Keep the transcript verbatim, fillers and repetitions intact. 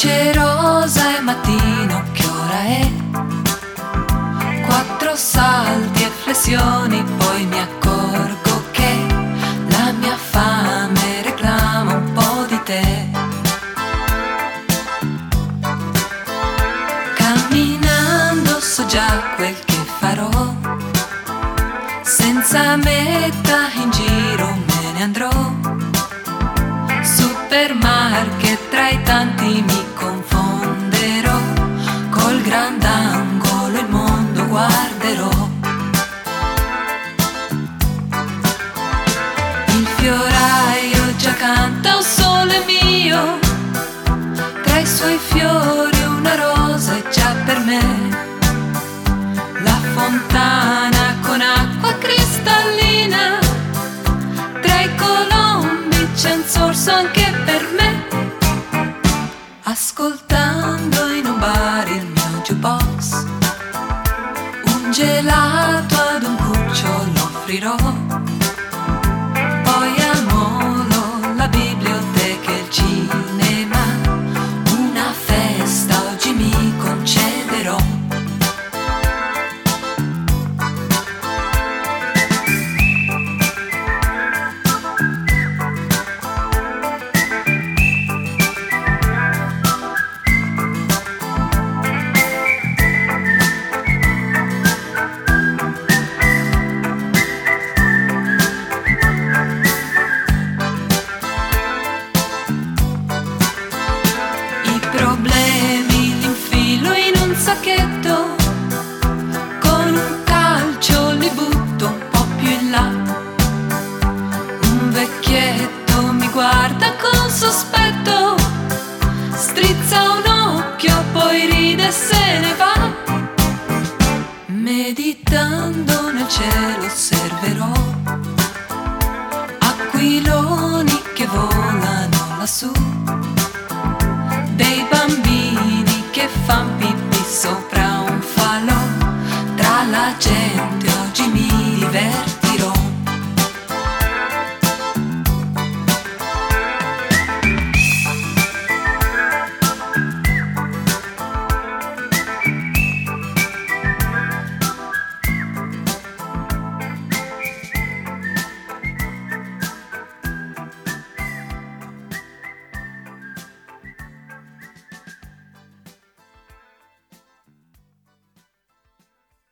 Luce rosa e mattino, che ora è? Quattro salti e flessioni, poi mi accorgo che la mia fame reclama un po' di te. Camminando so già quel che farò, senza meta in giro me ne andrò. Supermarket tra i tanti mi confonderò, col grandangolo il mondo guarderò. Il fioraio già canta, un sole mio, tra i suoi fiori una rosa è già per me. La fontana con acqua cristallina, tra i colombi c'è un sorso anche per me. Ascoltando in un bar il mio jukebox, un gelato ad un cucciolo offrirò. Poi al molo, la biblioteca e il cinema, una festa oggi mi concederò. Problemi li infilo in un sacchetto, con un calcio li butto un po' più in là. Un vecchietto mi guarda con sospetto, strizza un occhio, poi ride e se ne va. Meditando nel cielo osserverò